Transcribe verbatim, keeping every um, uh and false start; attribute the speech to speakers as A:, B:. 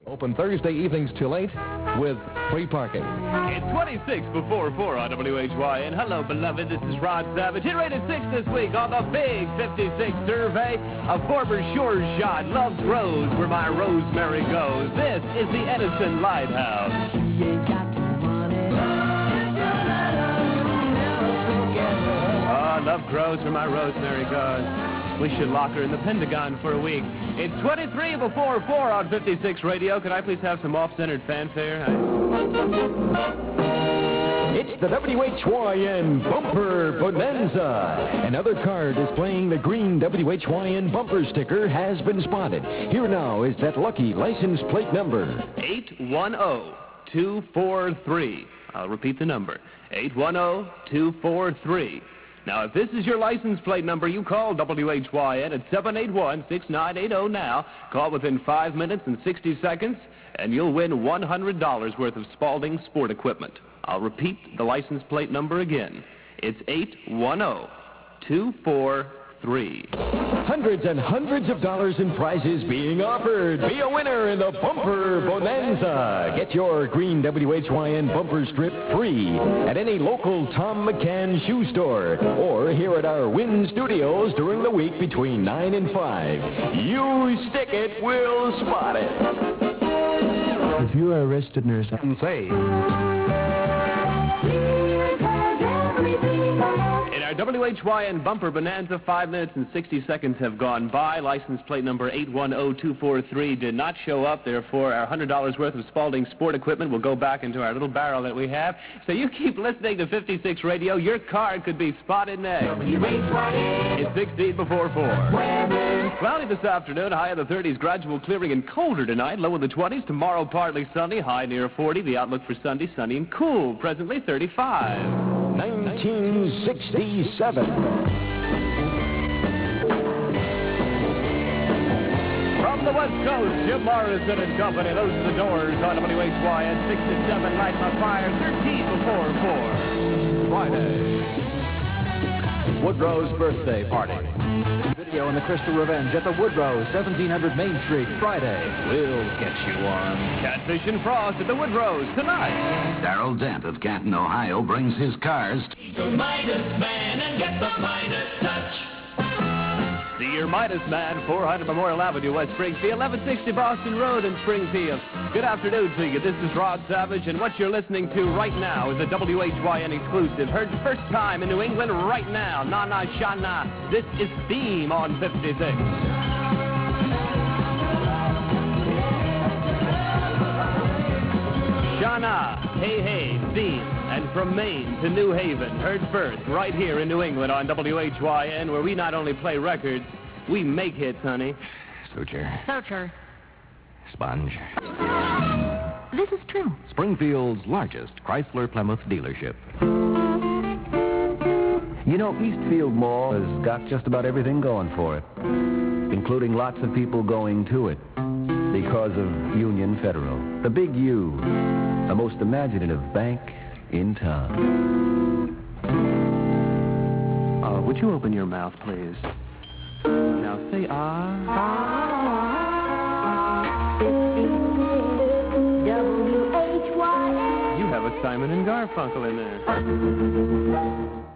A: Open Thursday evenings till eight with free parking.
B: It's twenty-six before four on W H Y N. Hello, beloved. This is Rod Savage. Hit rated six this week on the Big fifty-six survey. A former Shore shot. Love grows where my rosemary goes. This is the Edison Lighthouse. Oh, love grows where my rosemary goes. We should lock her in the Pentagon for a week. It's twenty-three before four on fifty-six Radio. Could I please have some off-centered fanfare?
C: It's the W H Y N Bumper Bonanza. Another car displaying the green W H Y N bumper sticker has been spotted. Here now is that lucky license plate number.
B: eight one zero two four three. I'll repeat the number. eight one zero two four three. Now, if this is your license plate number, you call W H Y N at seven eight one, six nine eight zero now. Call within five minutes and sixty seconds, and you'll win one hundred dollars worth of Spalding sport equipment. I'll repeat the license plate number again. It's eight one zero two four three.
C: Hundreds and hundreds of dollars in prizes being offered. Be a winner in the Bumper Bonanza. Get your green W H Y N bumper strip free at any local Tom McCann shoe store or here at our Wynn Studios during the week between nine and five. You stick it, we'll spot it.
D: If you are a registered nurse, I can say.
B: In our W H Y N Bumper Bonanza, five minutes and sixty seconds have gone by. License plate number eight one zero two four three did not show up. Therefore, our one hundred dollars worth of Spalding sport equipment will go back into our little barrel that we have. So you keep listening to fifty-six Radio. Your card could be spotted next. It's sixteen before four. Cloudy this afternoon, high in the thirties, gradual clearing and colder tonight, low in the twenties. Tomorrow, partly sunny, high near forty. The outlook for Sunday, sunny and cool, presently thirty-five.
C: nineteen sixty-seven.
B: From the West Coast, Jim Morrison and Company. Those are the Doors on W H Y N. six and seven, Light My Fire, thirteen before four.
A: Friday. Woodrow's birthday party. Video in the Crystal Revenge at the Woodrow, seventeen hundred Main Street, Friday. We'll get you one.
B: Catfish and Frost at the Woodrows tonight.
E: Darrell Dent of Canton, Ohio, brings his cars.
F: The Midas Man and get the Midas touch.
B: See your Midas Man, four hundred Memorial Avenue, West Springfield, eleven sixty Boston Road in Springfield. Good afternoon to you. This is Rod Savage, and what you're listening to right now is a W H Y N exclusive. Heard first time in New England right now. Na Na Sha Na. This is Theme on fifty-six. Shana, hey, hey, Theme, and from Maine to New Haven, heard first right here in New England on W H Y N, where we not only play records, we make hits, honey.
E: Suture.
G: Suture.
E: Sponge.
G: This is true.
A: Springfield's largest Chrysler Plymouth dealership.
D: You know, Eastfield Mall has got just about everything going for it, including lots of people going to it because of Union Federal. The big U, the most imaginative bank in town.
B: Uh, would you open your mouth, please? Now say ah.
G: W H Y N.
B: You have a Simon and Garfunkel in there.